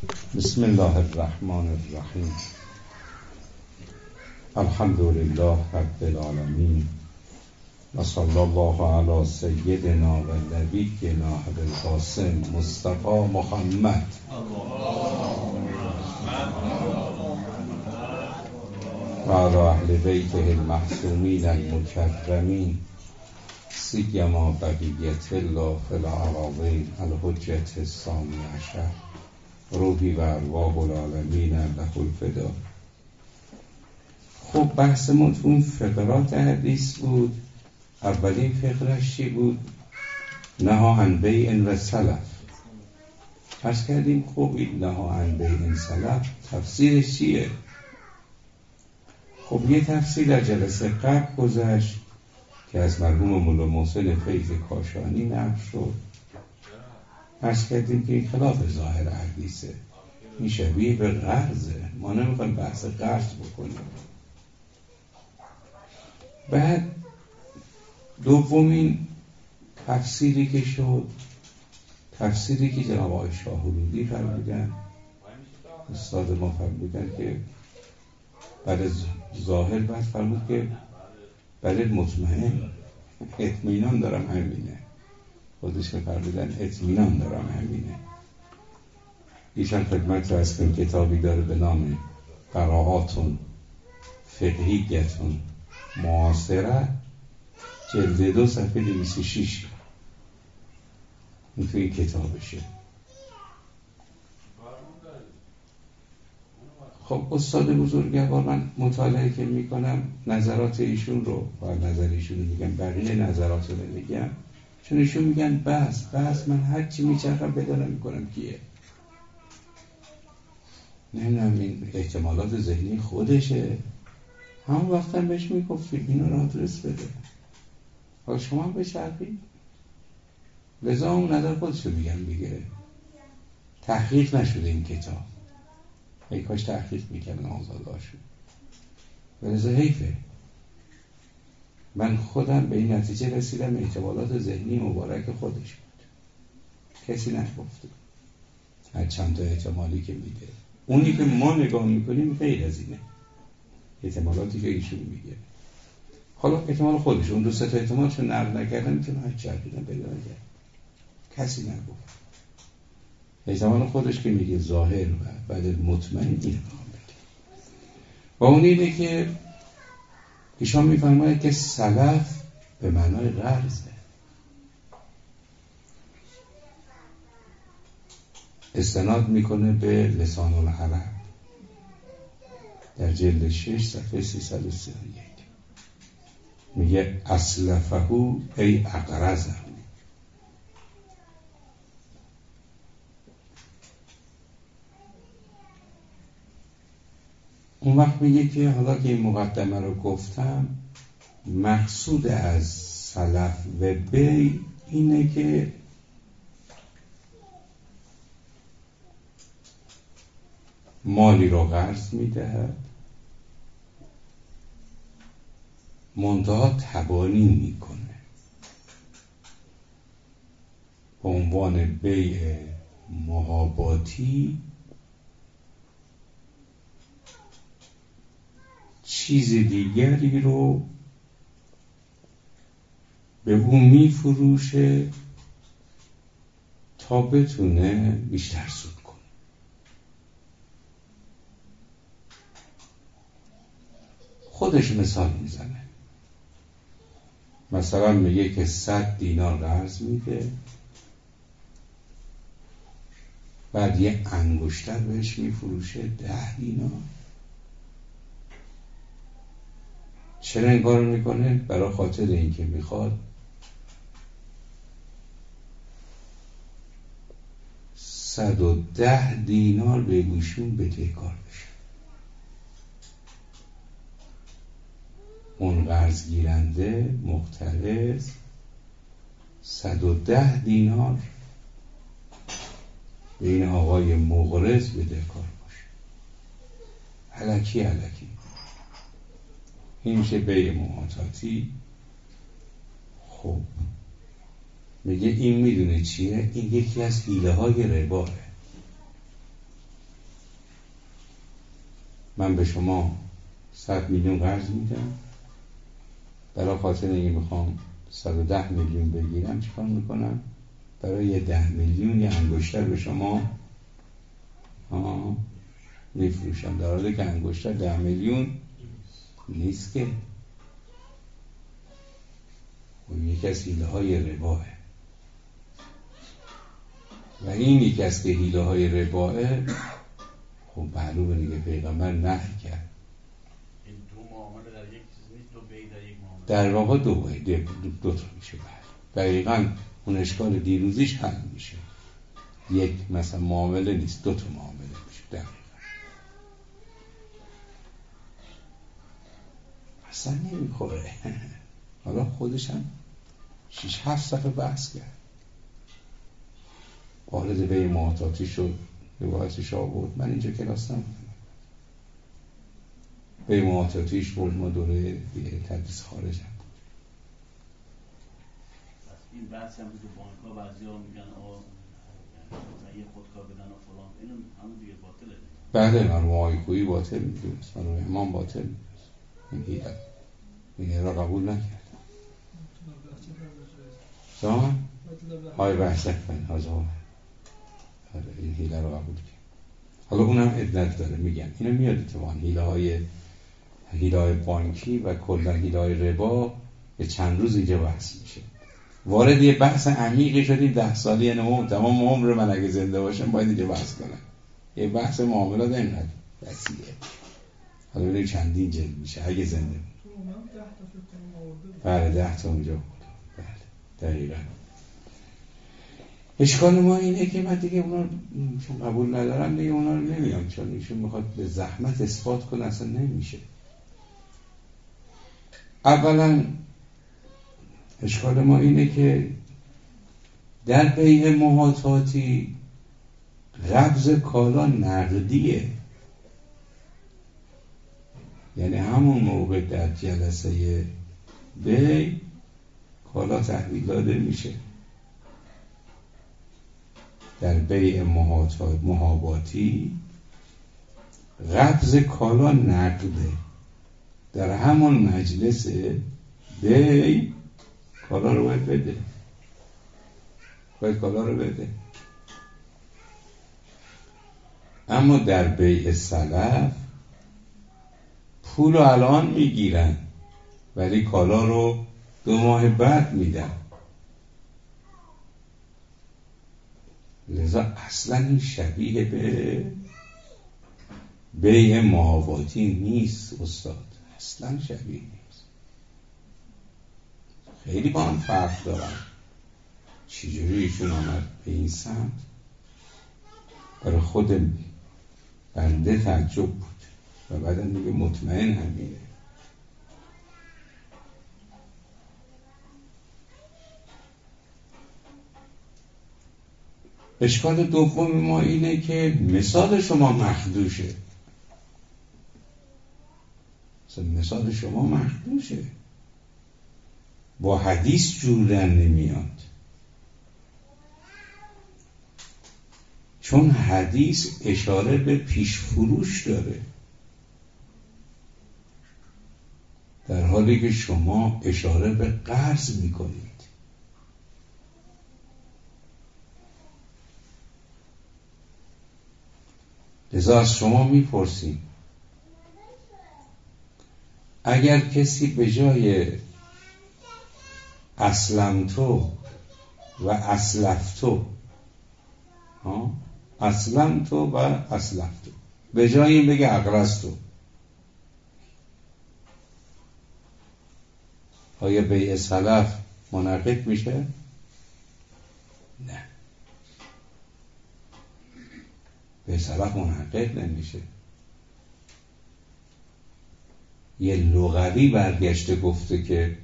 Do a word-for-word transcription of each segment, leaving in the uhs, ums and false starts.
بسم الله الرحمن الرحیم. الحمد لله رب العالمین و صلی الله علی سیدنا و نبینا ابوالقاسم مصطفی محمد و علی اهل بیته المعصومین المکرمین سیما بقیة الله فی الأراضین الحجة الثانی عشر روحی و ارواح العالمین له الفدا. خب بحثمون تو اون فقرات حدیث بود. اولین فقرش چی بود؟ نهی عن بیع و سلف. عرض کردیم خب این نهی عن بیع و سلف تفسیرش چیه؟ خب یه تفسیر در جلسه قبل گذشت که از مرحوم مولا محسن فیض کاشانی نقل شد. عرض کردیم که این خلاف ظاهر حدیثه، این شبیه به قرضه، ما نمیخوایم بحث قرض بکنیم. بعد دومین تفسیری که شد، تفسیری که جناب آقای شاهرودی فرمودن، استاد ما فرمودن که بعد ظاهر بعد فرمود که بله مطمئن اطمینان دارم همینه، خودش که فرمودن اطمینان دارم همینه. ایشان خدمت رو از کنیم کتابی داره به نام قراءاتون فقهیتون معاصره، جلد دو صفحه دویست و شش. این توی این کتابشه. خب استاد بزرگوار من مطالعه که میکنم نظرات ایشون رو و نظر ایشون رو میگم، بقیه نظرات رو میگم، چون ایشون میگن بس بس من هر چی میچرخم پیدا نمیکنم کیه. نمیدونم این احتمالات ذهنی خودشه. همون وقت هم بهش میگفتیم اینو را آدرس بده، حالا شما هم بچرخید. لذا اون نظر خودش رو میگم دیگه. تحقیق نشده این کتاب، ای کاش تحقیق میکردن آزادار شد. ولذا حیفه. من خودم به این نتیجه رسیدم احتمالات ذهنی مبارک خودش بود، کسی نگفته. هر چند تا احتمالی که میده، اونی که ما نگاه میکنیم غیر از اینه، احتمالاتی که ایشون میگه. حالا احتمال خودش، اون دو سه تا احتمالشو نقل نکردن میتونه هر چرخیدن پیدا نکرد، کسی نگفت. احتمال خودش که میگه ظاهر و بعد مطمئن اینه بخوام بگه. و اون اینه که ایشان میفرماید که سلف به معنای قرضه. استناد میکنه به لسان العرب در جلد شش صفحه سیصد و سی و یک. میگه اسلفهو ای اقرضه. اون وقت میگه که حالا که این مقدمه رو گفتم، مقصود از سلف و بی اینه که مالی رو قرض میدهد، منتها تبانی میکنه به عنوان بیع محاباتی، چیز دیگری رو به اون میفروشه تا بتونه بیشتر سود کنه. خودش مثال میزنه، مثلا میگه که صد دینار قرض میده، بعد یه انگشتر بهش میفروشه ده دینار. چرا این کار رو میکنه؟ برای خاطر اینکه میخواد صد و ده دینار به گوشون بدهکار بشه. اون قرض گیرنده مقترض صد و ده دینار به این آقای مقرض بدهکار باشه. الکی الکی این میشه بیع معاطاتی. خب میگه این میدونه چیه؟ این یکی از حیله های رباه. من به شما صد میلیون قرض میدم، برای خاطر اینکه میخوام صد و ده میلیون بگیرم چیکار میکنم؟ برای یه ده میلیون یه انگشتر به شما میفروشم، در حالی که انگشتر ده میلیون نیست که. و یکی از حیله های رباه و این یکی از حیله های رباه. خب معلومه دیگه پیغمبر نهی کرد. این دو معامله در یک چیز نیست، دو بی در یک معامله. در واقع دو بی دو, دو تا میشه. دقیقاً اون اشکال دیروزیش حل میشه. یک مثلا معامله نیست، دو تا معامله میشه. دقیقاً اصلا نمیخوره. حالا خودش هم شیش هفت صفحه بحث کرد، وارد به معاطاتی شد، روایتش آورد. من اینجا کلاس نمیدونم، به معاطاتیش بود. ما دوره تدریس خارج هم بود. این بحث هم تو بانک ها بعضی ها میگن آقا یه خودکار بدن و فلان، اینو همون دیگه باطله. بله، من معایکویی باطل میدونست، من امام باطل میدونست. این هیئت این را قبول نکرد. زمان های بحثت من هزار این هیله رو قبول کرد. حالا اونم عدت داره. میگم اینو میاد اتفاقا هیله های هیله های بانکی و کلا هیله های ربا به چند روز اینجا بحث میشه. وارد یه بحث عمیقی شدیم. ده سالی یعنی تمام عمر من اگه زنده باشم باید اینجا بحث کنم. یه بحث معاملات اینقدر وسیعه. حالا ببینید چندین جلد میشه اگه زنده بود. بله ده تا اونجا بود. بله دقیقا. اشکال ما اینه که من دیگه اونا چون قبول ندارم دیگه اونا رو نمیام، چون ایشون میخواد به زحمت اثبات کنه، اصلا نمیشه. اولا اشکال ما اینه که در بیع محاطاتی قبض کالا نقدیه، یعنی همون موقع در جلسه بیع کالا تحویل داده میشه. در بیع محاباتی قبض کالا نقده، در همون مجلس بیع کالا رو باید بده، باید کالا رو بده. اما در بیع سلف پول رو الان میگیرن ولی کالا رو دو ماه بعد میدن. لذا اصلا این شبیه به بیع محاباتی نیست استاد، اصلا شبیه نیست. خیلی با هم فرق دارن. چجوری ایشون آمد به این سمت؟ برای خود بنده تعجب بود و بعدم میگه مطمئن همینه. اشکال دوم ما اینه که مثال شما مخدوشه. مثال شما مخدوشه، با حدیث جور نمیاد. چون حدیث اشاره به پیش فروش داره، در حالی که شما اشاره به قرض میکنید. لذا از شما میپرسیم اگر کسی به جای اسلمتو و اسلفتو ها اسلمتو و اسلفتو به جای این بگه اقرضتو، آیا بیع سلف منعقد میشه؟ نه، بیع سلف منعقد نمیشه. یه لغوی برگشته گفته که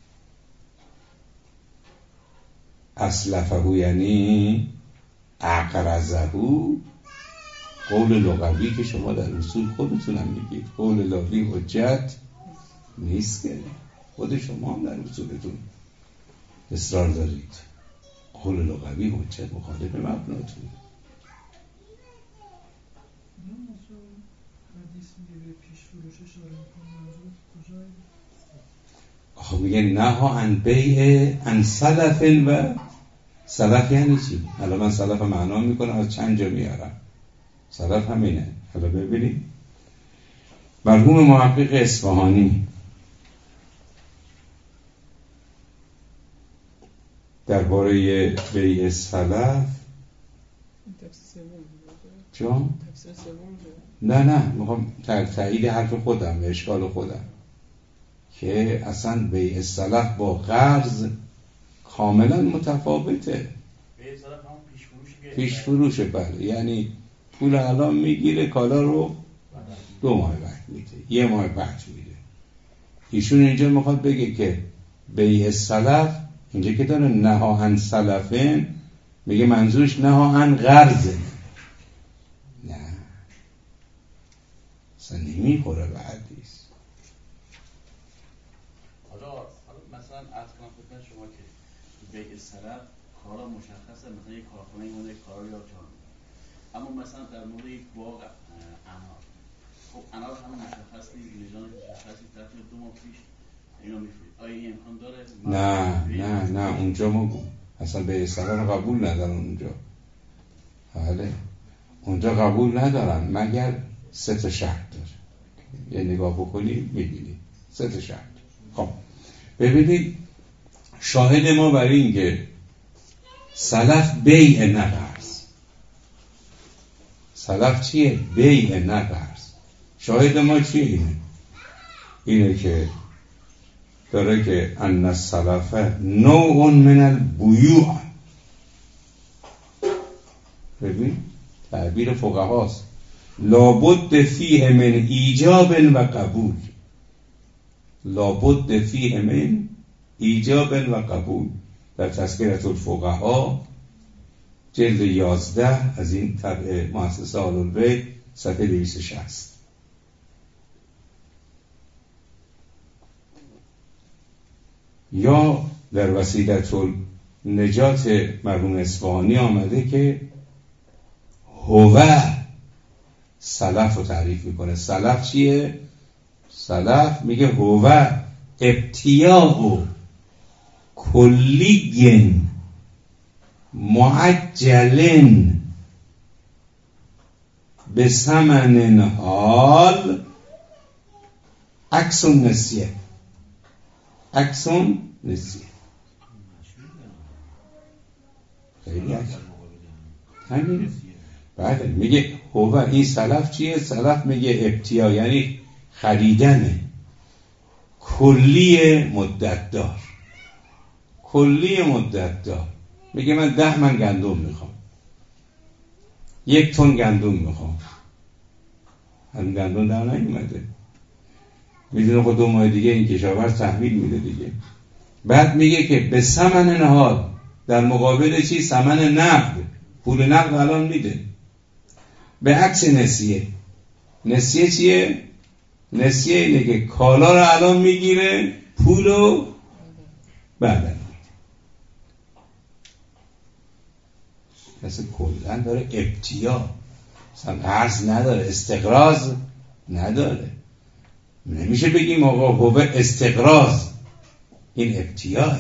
اسلفهو یعنی اقرضهو. قول لغوی که شما در اصول خودتونم میگید، قول لاغی حجت نیست که خود شما هم در اصولتون اصرار دارید. قول لغوی حجت مخالف مبناتون. حدیث میگه به پیش فروش اشاره میکنه، منظور کجایی؟ آخه میگه نها عن بیع عن سلف و سلف یعنی چی؟ حالا من سلف معنا میکنم از چند جا میارم. سلف همینه. حالا ببینید مرحوم محقق اصفهانی درباره بیع سلف چون؟ نه نه میخوام تایید حرف خودم به اشکال خودم که اصلا بیع سلف با قرض کاملا متفاوته. بیع سلف هم پیش فروشه. پیش فروشه بله، یعنی پول الان میگیره کالا رو دو ماه بعد میده، یه ماه بعد میده. ایشون اینجا میخواد بگه که بیع سلف اینجا که داره نها عن سلفن میگه منظورش نها عن قرضه. نه اصلا نمیخوره به حدیث. حالا مثلا عرض کنم خدمت شما که بیع سلف کارا مشخصه، مثلا یک کارخانه مونه کارا یا جان، اما مثلا در مورد یک باغ انار، خب انار هم مشخص نیست، لجان مشخصی طرف دو ماه پیش اینا میفرید، آیا این امکان داره؟ نه نه نه اونجا ما اصلا بیع سلف قبول ندارن اونجا. بله اونجا قبول ندارن مگر سه تا شرط داره. یه نگاه بکنی میبینی سه تا شرط. خب ببینید شاهد ما برای این که سلف بیع نه قرض. سلف چیه؟ بیع نه قرض. شاهد ما چیه؟ اینه اینه که داره که ان السلف نوع من البیوع. ببین تعبیر فقهاست، لابد فیه من ایجاب و قبول. لابد فیه من ایجاب و قبول در تذکرة الفقها جلد یازده از این طبع مؤسسه آل البیت صفحه دویست و شصت. یا در وسیلة النجات مرحوم اصفهانی آمده که هو سلف رو تعریف میکنه. سلف چیه؟ سلف میگه هو ابتیاء کلی معجل به ثمن حال عکس نسیه. عکس نسیه خیلی عکس همین. بعد میگه هو این سلف چیه؟ سلف میگه ابتیا یعنی خریدن کلی مدت دار. کلی مدت دار میگه من ده من گندم میخوام، یک تن گندم میخوام، هم گندم در نیومده، میدونه خود دو ماه دیگه این کشاورز تحویل میده دیگه. بعد میگه که به ثمن نهاد، در مقابل چی؟ ثمن نقد، پول نقد الان میده. به عکس نسیه. نسیه چیه؟ نسیه اینه که کالا رو الان میگیره، پولو بعدا میده. مثل کلن داره ابتیا، مثلا قرض نداره، استقراض نداره. نمیشه بگیم آقا هو استقراض، این ابتیاه.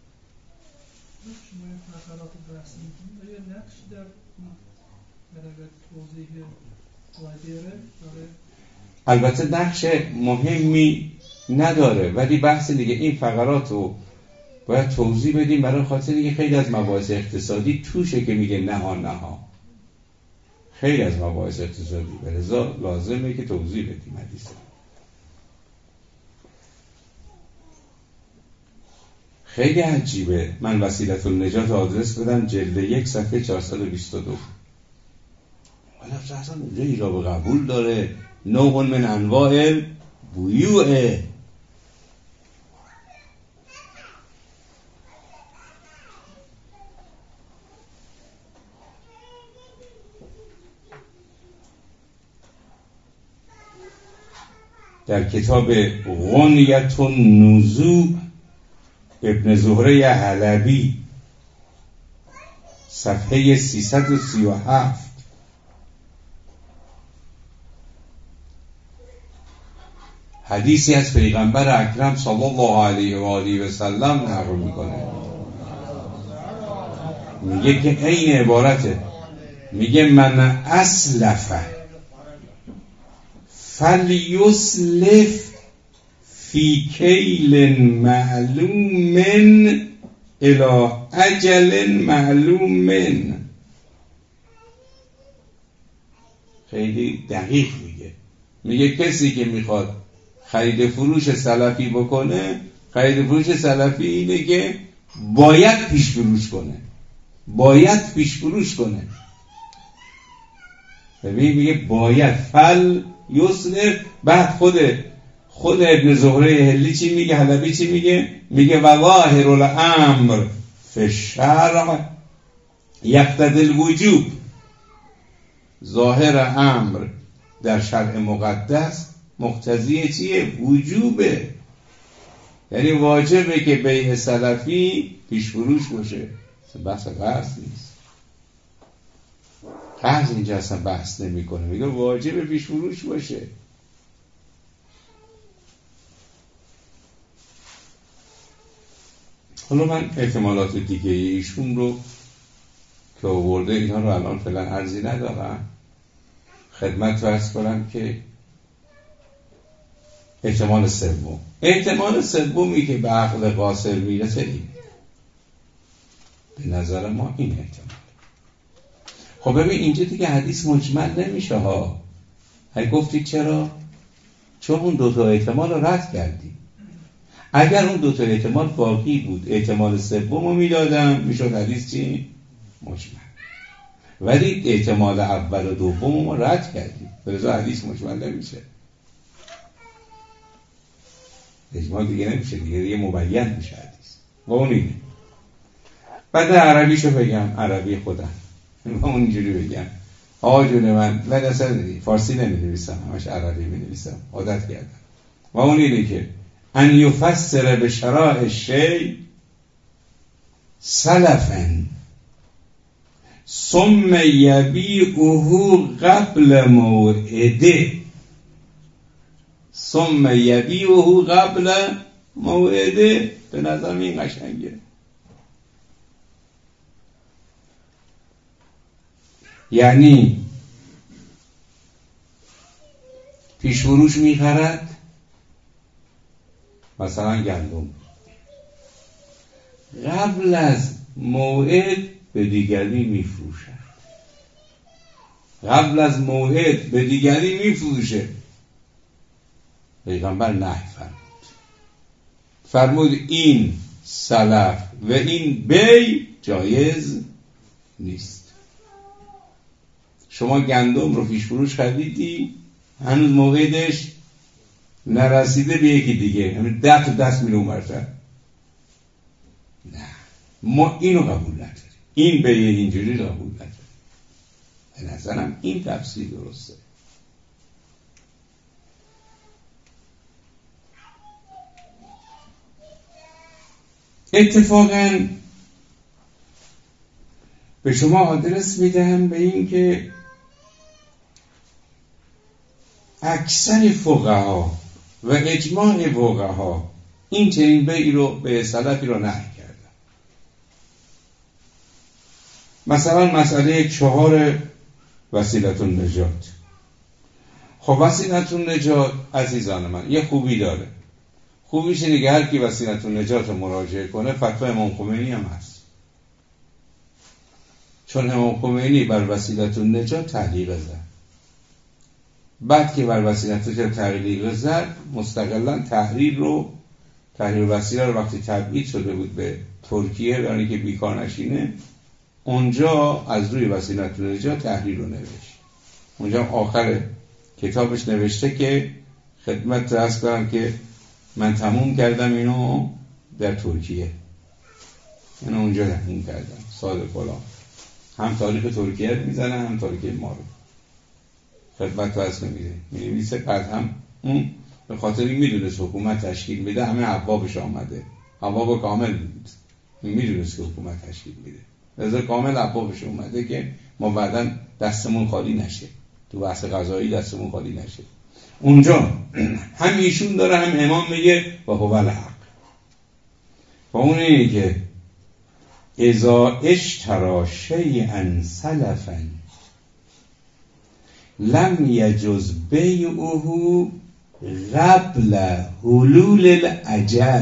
شما این فقرات بحث میکنید آیا نقش در در توضیح قاعده داره؟ البته نقش مهمی نداره، ولی بحث دیگه این فقرات رو باید توضیح بدیم برای خاطر اینکه خیلی از مباحث اقتصادی توشه که میگه نها نها، خیلی از مباحث اقتصادی، لذا لازمه که توضیح بدیم حدیث. خیلی عجیبه. من وسیلة النجات آدرس بدم جلد یک صفحه چهارصد و بیست و دو. ولی اصلا اونجا ایجاب قبول داره، نوع من انواع بیوعه. در کتاب غنیة النزوع ابن زهره حلبی صفحه سیصد و سی و هفت حدیثی از پیغمبر اکرم صلی الله علیه و آله و سلم نقل میکنه، میگه که عین عبارته، میگه من اسلف فلیسلف فی کیل معلوم الی اجل معلوم. خیلی دقیق میگه، میگه کسی که میخواد خرید فروش سلفی بکنه، خرید فروش سلفی اینه که باید پیش فروش کنه، باید پیش فروش کنه. ببین میگه باید فل یسلف. بعد خود خود ابن زهره هلی چی میگه، حلبی چی میگه؟ میگه و ظاهر الامر فی الشرع یقتضی الوجوب. ظاهر امر در شرع مقدس مقتضی چیه؟ وجوبه. یعنی واجبه که بیع سلفی پیش فروش باشه. بحث قرض نیست، قرض اینجا اصلا بحث نمی کنه، میگه واجبه پیش فروش باشه. حالا من احتمالات دیگه ایشون رو که آورده اینا رو الان فعلا عرضی ندارم، خدمت فرض کنم که احتمال سوم، احتمال سومی که به عقل قاصر میرسه اینه، به نظر ما این احتمال. خب ببین اینجا دیگه حدیث مجمل نمیشه ها. هی گفتید چرا؟ چون اون دوتا احتمال رو رد کردیم. اگر اون دوتا احتمال باقی بود، احتمال سوم رو میدادم، میشد حدیث چی؟ مجمل. ولی احتمال اول و دوم رو رد کردیم، برای حدیث مجمل نمیشه، اجمال دیگه نمیشه، دیگه دیگه مبین میشه حدیث. و اون اینه. بعد عربیشو بگم، عربی خودم و اون اینجوری بگم آقا جون من، من اصلا فارسی نمی‌نویسم، همش عربی می‌نویسم، عادت کردم. و اون اینه که ان یفسر به شرائع الشیء سلفا ثم یبیعه قبل موعده، ثم یبیعه قبل موعده. به نظر این قشنگه. یعنی پیش فروش میخرد مثلا گندم، قبل از موعد به دیگری میفروشد، قبل از موعد به دیگری میفروشه. پیغمبر نهی فرمود، فرمود این سلف و این بی جایز نیست. شما گندم رو پیش فروش خریدی، هنوز موعدش نرسیده، به یکی دیگه همین ده تا دست میره اون برتر، نه ما اینو قبول نداریم، این به اینجوری قبول نداریم. به نظرم این تفسیر درسته. اتفاقاً به شما آدرس میدهم به این که اکثر فقها و اجماع فقها این چنین بیعی رو به سلفی رو نهی کردن. مثلا مسئله چهار وسیلة النجات. خب وسیلة النجات عزیزان من یه خوبی داره، خوبیش اینه که هر کی وسیلة النجات مراجعه کنه فتوا امام خمینی هم هست، چون امام خمینی بر وسیلة النجات تعلیق زد. بعد که بر وسیلة النجات تعلیق زد، مستقلا تحریر رو تحریر وسیله رو وقتی تبعید شده بود به ترکیه برای که بیکار نشینه، اونجا از روی وسیلة النجات تحریر رو نوشت. اونجا آخر کتابش نوشته که خدمت عرض کنم که من تموم کردم اینو در ترکیه، اینو اونجا تموم کردم، صادق فلان، هم تاریخ ترکیه میزنه هم تاریخ ما رو خدمت عرض نمیده می‌نویسه. بعد هم اون به خاطر این میدونست حکومت تشکیل میده، همه ابوابش آمده، ابواب کامل میدونست که حکومت تشکیل میده، لذا کامل ابوابش اومده که ما بعداً دستمون خالی نشه، تو بحث قضایی دستمون خالی نشه. اونجا هم ایشون داره هم امام میگه و هو الحق. و اون اینه که اذا اشترا شیئا سلفا لم یجز بیعه قبل حلول الاجل.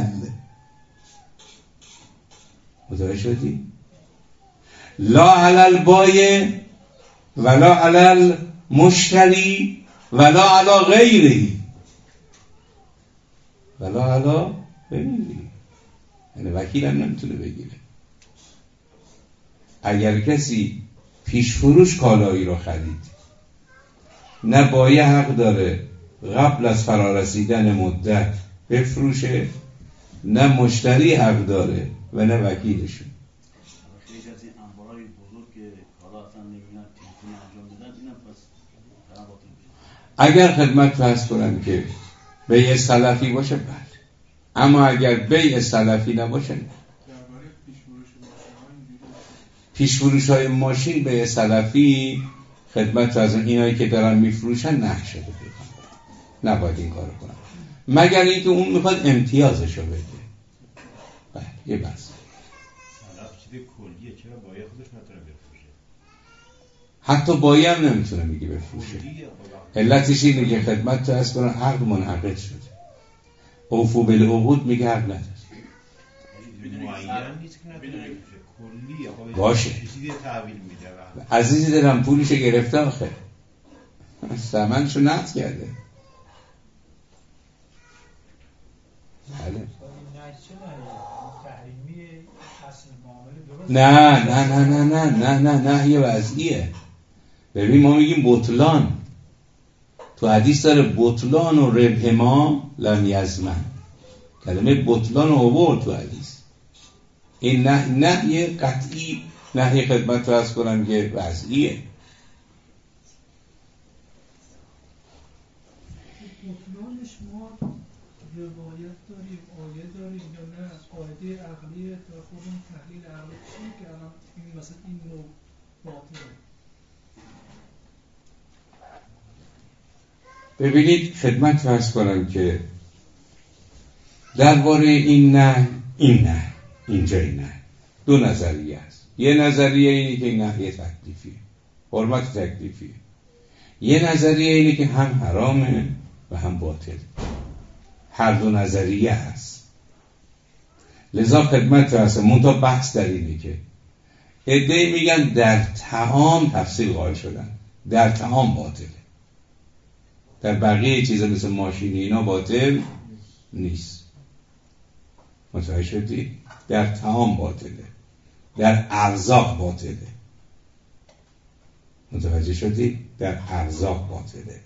متوجه شدی؟ لا علی البایع ولا علی المشتری ولا علی غیره ولا علی غیره. یعنی وکیل هم نمیتونه بگیره. اگر کسی پیش فروش کالایی رو خرید، نه بایع حق داره قبل از فرارسیدن مدت بفروشه، نه مشتری حق داره و نه وکیلشون. خیلی از این انبارهای بزرگ که کالا اصلا نمیدونن تلفنی انجام بدن، اینم پس طرف باطل میشه. اگر خدمت فرض کنم که بیع سلفی باشه بله، اما اگر بیع سلفی نباشه نه. پیش فروش های ماشین بیع سلفی خدمت از اینایی که دارن میفروشن نه شده بکنم، نباید این کارو کنم مگر اینکه اون میخواد امتیازشو بده. بله یه بس سلف چیز کلیه، چرا بایع خودش نتونه بفروشه؟ حتی بایع هم نمیتونه میگه بفروشه. علتش اینه که خدمت از کنن عقد منعقد شده. اوفو بالعقود میگه حق نداره. معین نیست که نتونه بفروشه، کلیه. باشه چیزی تحویل میده. عزیزی دلم پولشو گرفته آخه ثمنشو نقد کرده. بله نه نه نه نه نه نه نه نه یه وضعیه. ببین ما میگیم بطلان، تو حدیث داره بطلان و ربح ما لم یزمن. کلمه بطلان رو آورد تو حدیث. این نه نه یه قطعی نهی خدمت رو از کنم که وضعیه. بطلانش ما روایت داریم، آیه داریم یا نه؟ قاعده عقلیه تا خودمون تحلیل عقلی چیه که الان این مثلا این نوع باطله. ببینید خدمت فرض کنم که درباره این نه این نه اینجا این نه دو نظریه است. یه نظریه اینه که این نهی تکلیفیه، حرمت تکلیفیه. یه نظریه اینه که هم حرامه و هم باطل. هر دو نظریه هست. لذا خدمت فرض منتها بحث در اینه که عده‌ای میگن در طعام تفصیل قائل شدن، در طعام باطله، در بقیه چیزا مثل ماشینی اینا باطل نیست. متوجه شدی؟ در طعام باطله، در ارزاق باطله. متوجه شدی؟ در ارزاق باطله.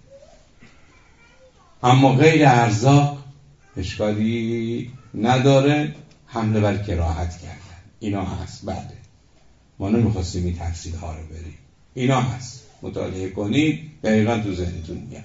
اما غیر ارزاق اشکالی نداره، حمله بر کراهت کردن اینا هست. بله ما نمیخواستیم این تفصیل ها رو بریم، اینا هست، مطالعه کنید دقیقا تو ذهنتون میاد.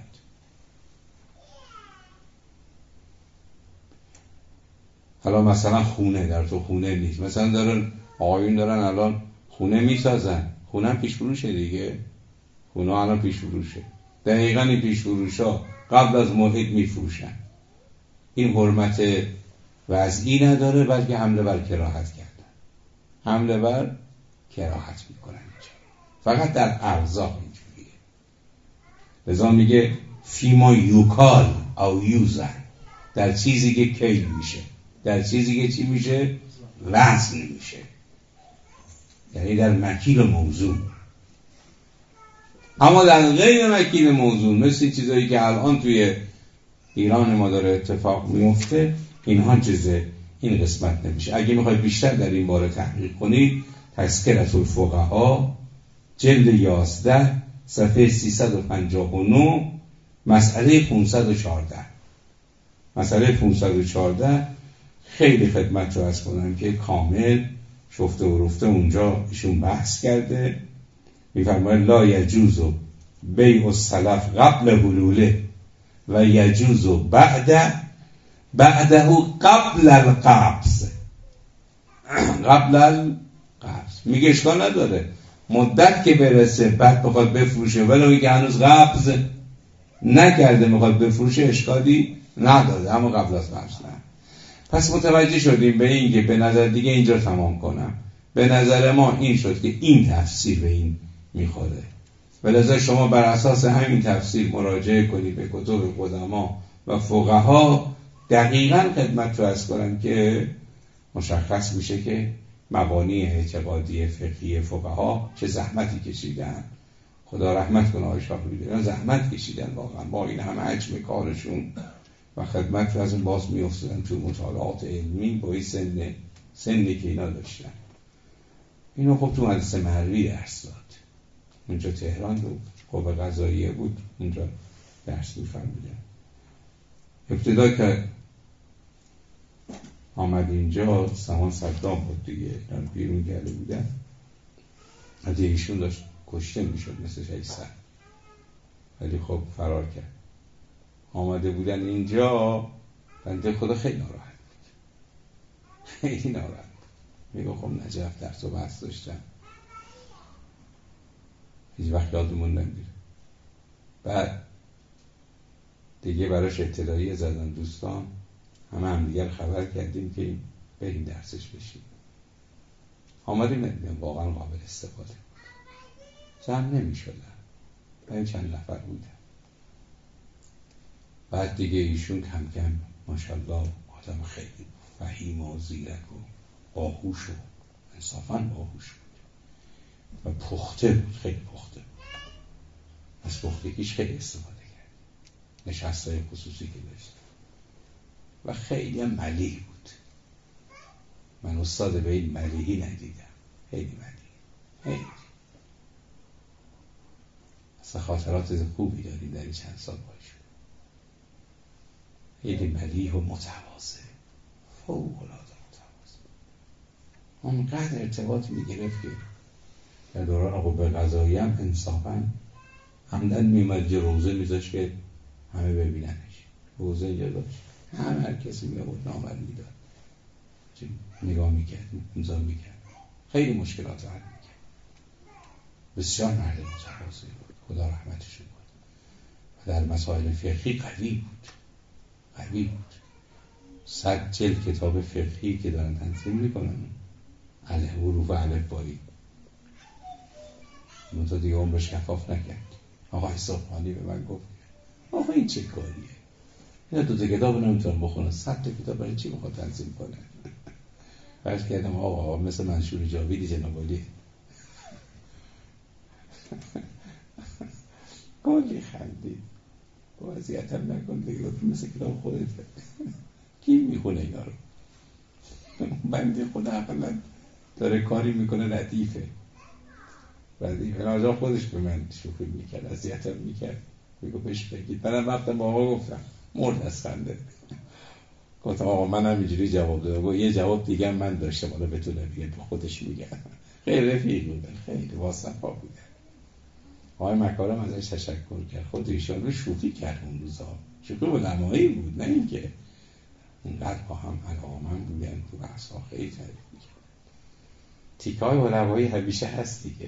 حالا مثلا خونه، در تو خونه نیست، مثلا دارن آقایون دارن الان خونه میسازن، خونه هم پیش فروشه دیگه، خونه الان پیش فروشه، دقیقا این پیش فروش ها قبل از موعد میفروشن. این حرمت وضعی نداره بلکه حمله بر کراهت کردن، حمله بر کراهت میکنن اینجا. فقط در ارزاق اینجوریه. لذا میگه فیما یوکال او یوزن، در چیزی که کیل میشه، در چیزی که چی میشه؟ وزن میشه، یعنی در مکیل موضوع. اما در غیر مکیل موضوع مثل چیزایی که الان توی ایران ما داره اتفاق میفته، اینها چیزه این قسمت نمیشه. اگه میخواید بیشتر در این باره تحقیق کنید، تذکرة الفقهاء جلد یازده صفحه سیصد و پنجاه و نه مسئله پانصد و چهارده، مسئله پانصد و چهارده خیلی خدمت رو از کنم که کامل شفته و رفته اونجا ایشون بحث کرده. میفرماید لا یجوز بیع السلف قبل حلوله و یجوز بعد بعده قبل القبض. قبل القبض میگه اشکال نداره مدت که برسه بعد بخواد بفروشه، ولی که هنوز قبض نکرده میخواد بفروشه اشکالی نداره، اما قبل از فرض نه. پس متوجه شدیم به این که به نظر دیگه اینجا تمام کنم، به نظر ما این شد که این تفسیر به این میخوره، ولذا شما بر اساس همین تفسیر مراجعه کنید به کتب قدما و فقها. دقیقاً خدمت رو عرض کنم که مشخص میشه که مبانی اعتقادی فقهی فقها چه زحمتی کشیدن. خدا رحمت کنه آقای شاهروی، زحمت کشیدن واقعا با این همه حجم کارشون و خدمت رو از این باز میافتادن تو مطالعات علمی با این سن سنی که اینا داشتن. اینو خب تو مدرسه مروی درس داد، اونجا تهران بود، قوه قضاییه بود، اونجا درس می‌فرمودن. ابتدا که آمد اینجا زمان صدام بود دیگه، بیرون کرده بودن، از ایشون داشت کشته میشد مثل شیستن، ولی خب فرار کرد. آمده بودن اینجا بنده خدا خیلی ناراحت بود، خیلی ناراحت بود. میگه خب نجف درس و بحث داشتن، هیچ وقت یادمون نمیره. بعد دیگه براش اطلاعیه زدن دوستان، همه هم دیگر خبر کردیم که به این درسش بشیم. آمدیم نمیدیم واقعا قابل استفاده بود، جمع نمی شدن، باید چند نفر بودن. بعد دیگه ایشون کم کم ماشاءالله آدم خیلی فهیم و زیرک و باهوش و انصافاً باهوش بود و پخته بود، خیلی پخته بود. از پختگیش خیلی استفاده کرد، نشستهای خصوصی که داشت و خیلی هم ملیح بود. من استاد به این ملیحی ندیدم، خیلی ملیح، خیلی. اصلا خاطرات خوبی داریم در این چند سال باشون. خیلی ملیح و متواضع، فوق العاده متواضع. اونقدر ارتباط میگرفت که در دوران قوه قضاییه هم انصافاً عمدن میومد جو روزه میذاشت که همه ببیننش. روزه اینجا داشت، همه هر کسی میابود نامر میداد، نگاه میکرد، امضا میکرد، خیلی مشکلات رو حل میکرد. بسیار مرد متواضعی بود، خدا رحمتش بود. و در مسائل فقهی قوی بود، قوی بود. صد جلد کتاب فقهی که دارن تنظیم میکنن، علیه حروف الفبایی، منتها دیگه عمرش کفاف نکرد. آقا حسابخانی به من گفت آقا این چه کاریه، اینا دو تا کتاب نمیتونم بخونم، صد تا کتاب برای چی میخواد تنظیم کنه؟ فرض کردم آقا مثل منشور جاویدی جناب عالی. کلی خندید، وضعیتم نکن دیگه، مثل کتاب خودت کی میخونه اینا رو؟ بنده خدا اقلا داره کاری میکنه ردیفه ردیفه ناجا خودش به من شوخی میکرد، اذیتم میکرد، میگو بهش بگید. منم وقتم با آقا گفتم، مرد از خنده. گفتم آقا من هم اینجوری جواب دادم، یه جواب دیگه من داشتم، حالا بتونه بگه به خودش میگه. خیلی رفیق بودن، خیلی واسطا بودن. آقای مکارم ازش تشکر کرد، خود ایشان رو شوخی کرد اون روزا، شوخی علمایی بود، نه اینکه اینقدر با هم علاقه‌مند بودن تو بحث‌ها، خیلی تعریف می‌کرد. تیکای علمایی همیشه هست دیگه.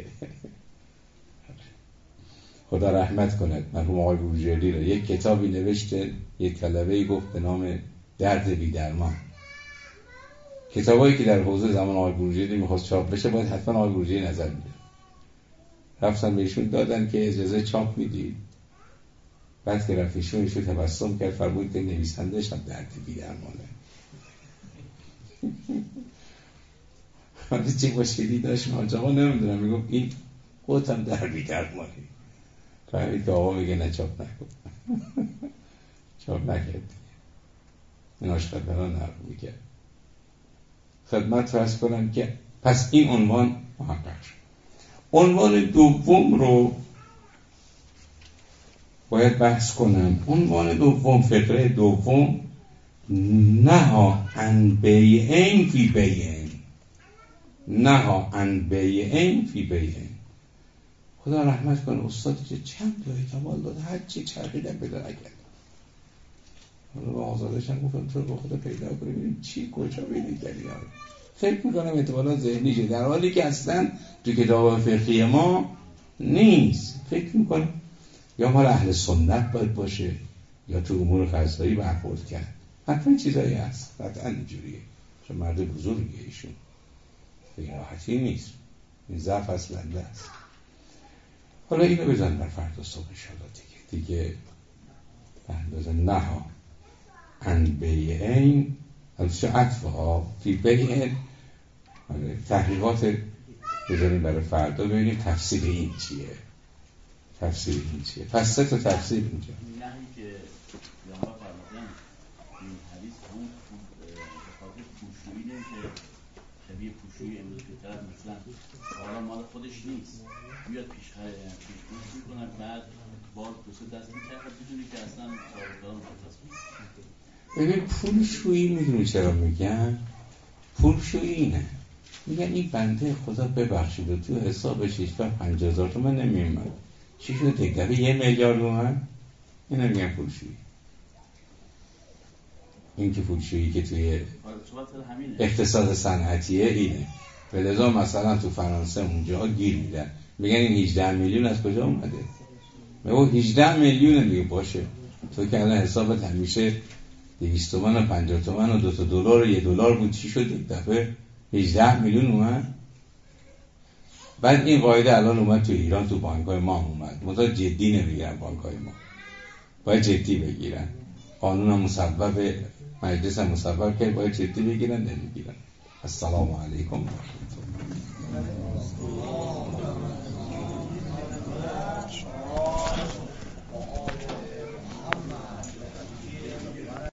خدا رحمت کند مرحوم آقای بروجردی رو، یک کتابی نوشته، یک طلبه‌ای گفت به نام درد بی درمان. کتابایی که در حوزه زمان آقای بروجردی می‌خواست چاپ بشه باید حتما آقای بروجردی نظر میده. رفتن بهشون دادن که اجازه چاپ میدید. بعد که رفت ایشون ایشون تبسم کرد، فرمود که نویسنده‌اش هم درد بی درمانه. حالا چه مشکلی داشت آقا نمیدونم، میگم این خودم درد بی درمانی. فهمید که آقا میگه نه چاپ نکن. چاپ نکرد. این آشقدران نرم میکرد. خدمت فرض کنم که پس این عنوان محقق شد. عنوان دوم رو باید بحث کنم. عنوان دوم، فقره دوم، نها عن بیعین فی بیعین، نها عن بیعین فی بیعین. خدا رحمت کنه استادی که چند تا احتمال داد، هر چی چرخیدن پیدا نکردم. حالا با آزادشم گفتم تو رو خدا پیدا کنیم چی کجا پیدا کردی. فکر میکنم احتمالات ذهنیشه، در حالی که اصلا تو کتاب فقهی ما نیست. فکر میکنم یا مال اهل سنت باید باشه یا تو امور قضایی برخورد کرد. حتما چیزایی هست، قطعا اینجوریه، چون مرد بزرگیه ایشون، به این راحتی نیست، این ضعف اصلا است. حالا اینو بزن بر فردا صبح انشاءالله دیگه دیگه بزن نه ها ان بیعین از چه عطفها فی بیعین تحقیقات بزنیم برای فردا ببینیم تفسیر این چیه، تفسیر این چیه. پس سه تا تفسیر اینجا. نهی که پیامبر فرمودن این حدیث همون بخاطر پوشویی نمیشه شبیه پوشویی امروز که طرف مثلا حالا مال خودش نیست بیاد پیش پیش پوش میکنن بعد باز دو سه دست میکرد بدونی که اصلا صاحب کارم مختص میکنه. ببین پولشویی میدونی چرا میگن؟ پولشویی اینه، میگن این بنده خدا ببخشید و تو حسابش هیچ وقت پنجاه هزار تومن نمیومد، چی شد یک دفعه یه میلیارد اومد؟ اینو میگن پولشویی. این که پولشویی که توی اقتصاد صنعتیه اینه. به لذا مثلا تو فرانسه اونجا گیر میدن میگن این هجده میلیون از کجا اومده؟ میگه هجده میلیون دیگه باشه، تو که الان حسابت همیشه دویست تومن و پنجاه تومن و دو تا دلار و یه دلار بود، چی شد یک دفعه هجده میلیون اومد؟ بعد این قاعده الان اومد تو ایران تو بانک‌های ما اومد، مطمئن جدی نمیگیرن بانک‌های ما، باید جدی بگیرن، قانون هم مصوب، مجلس هم مصوب کرد باید جدی بگیرن، نمیگیرن. السلام علیکم و رحمت الله.